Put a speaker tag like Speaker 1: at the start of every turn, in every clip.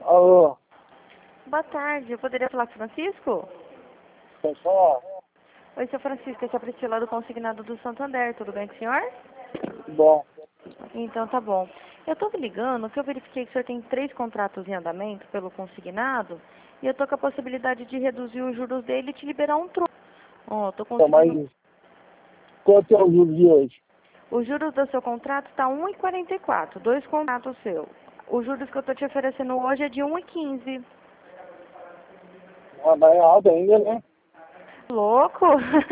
Speaker 1: Alô,
Speaker 2: Boa tarde, eu poderia falar com o Francisco?
Speaker 1: pode falar?
Speaker 2: Oi, seu Francisco, esse é a Priscila do Consignado do Santander, tudo bem com o senhor?
Speaker 1: Bom,
Speaker 2: Então tá bom. Eu tô ligando que eu verifiquei que o senhor tem 3 contratos em andamento pelo consignado e eu tô com a possibilidade de reduzir os juros dele e te liberar um troco. Ó, tô
Speaker 1: tá, mas
Speaker 2: conseguindo.
Speaker 1: quanto é o juro de hoje?
Speaker 2: Os juros do seu contrato tá 1,44, 2 contratos seu. Os juros que eu tô te oferecendo hoje é de 1,15.
Speaker 1: Ah, mas é alto ainda, né?
Speaker 2: Louco?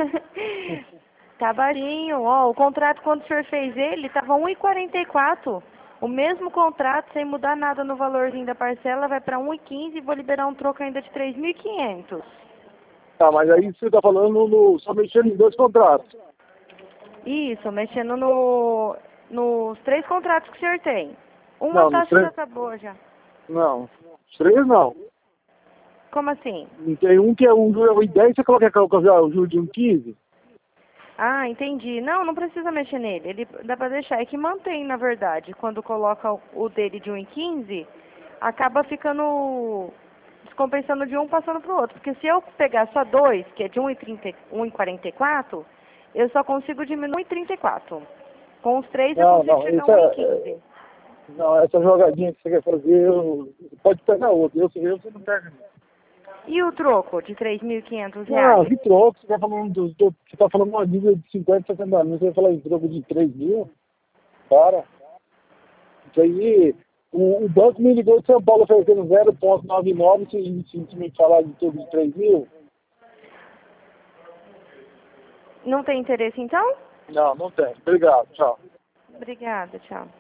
Speaker 2: Tá baixinho, ó, o contrato quando o senhor fez ele tava 1,44. O mesmo contrato, sem mudar nada no valorzinho da parcela, vai para 1,15 e vou liberar um troco ainda de 3.500.
Speaker 1: Tá, mas aí você tá falando só mexendo em dois contratos.
Speaker 2: Isso, mexendo nos 3 contratos que o senhor tem. Uma
Speaker 1: Não, nos
Speaker 2: taxa
Speaker 1: três,
Speaker 2: já tá boa já.
Speaker 1: não. Os três não.
Speaker 2: Como assim?
Speaker 1: Não tem um que é um juro de 10, você coloca o juro de 1,15?
Speaker 2: Ah, entendi. Não, não precisa mexer nele. Ele dá pra deixar. É que mantém, na verdade. Quando coloca o dele de 1,15, acaba ficando descompensando de um passando pro outro. Porque se eu pegar só dois, que é de 1,30, 1,44, eu só consigo diminuir 1,34. Com os três eu
Speaker 1: Não,
Speaker 2: consigo
Speaker 1: não,
Speaker 2: chegar a
Speaker 1: isso
Speaker 2: 1,15.
Speaker 1: não, essa jogadinha que você quer fazer, pode pegar outra. Você não pega.
Speaker 2: E o troco de 3.500
Speaker 1: Não,
Speaker 2: reais?
Speaker 1: que troco, você tá falando uma dívida de 50, 60 mil, você vai falar em troco de 3 mil? Para. Isso aí, o banco me ligou de São Paulo oferecendo 0,99 se me falar de tudo de 3 mil.
Speaker 2: Não tem interesse então?
Speaker 1: Não, não tem. Obrigado, tchau.
Speaker 2: Obrigada, tchau.